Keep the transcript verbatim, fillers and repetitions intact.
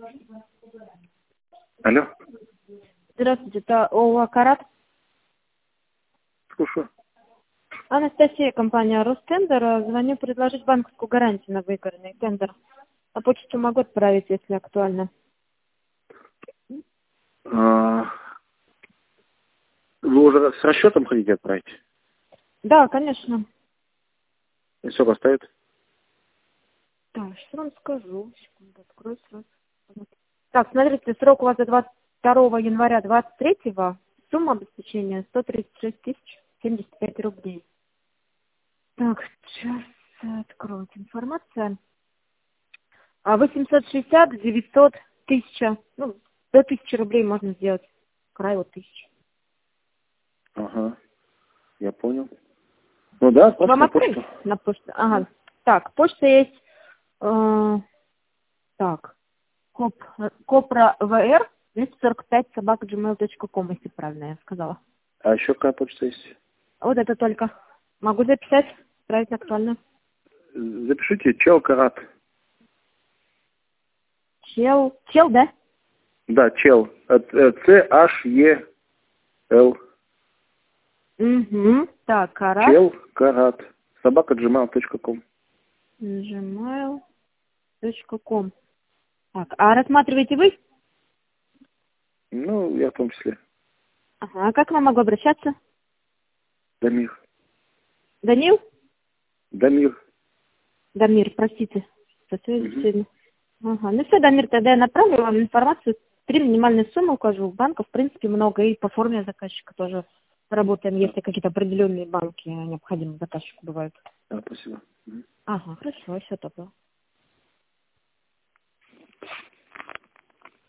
Алло. Здравствуйте, это ООО «Карат». Слушаю. Анастасия, компания «Ростендер». Звоню предложить банковскую гарантию на выигранный тендер. На почту могу отправить, если актуально. А, Вы уже с расчетом хотите отправить? Да, конечно. И все поставит? Так, что вам скажу? Секунду, открою сразу. Так, смотрите, срок у вас до двадцать второго января двадцать третьего. Сумма обеспечения сто тридцать шесть тысяч семьдесят пять рублей. Так, сейчас открою информацию. А восемьсот шестьдесят, девятьсот, тысяча. Ну, до тысячи рублей можно сделать. Край вот тысячи. Ага, я понял. Ну да, отправьте Вам на отправить? почту. На почту. Ага. Так, почта есть. э, так, коп, копра вр двести сорок пять собака джимейл точка ком, если правильно я сказала. А еще какая почта есть? Вот это только. Могу записать, отправить актуально. Запишите чел карат. Чел, чел, да? Да, чел. Ц H E L. Угу. Так, карат. Чел карат. собака джимейл точка ком. джимейл точка ком. Так, а рассматриваете вы? Ну, я в том числе. Ага, а как к вам могу обращаться? Дамир. Данил? Дамир. Дамир, простите. Со связи Угу. сегодня. Ага, ну все, Дамир, тогда я направлю вам информацию. Три минимальные суммы укажу. Банков, в принципе, много. И по форме заказчика тоже работаем. Если какие-то определенные банки необходимы заказчику бывают. Да, спасибо. Мгм. Ага, хорошо, все топово.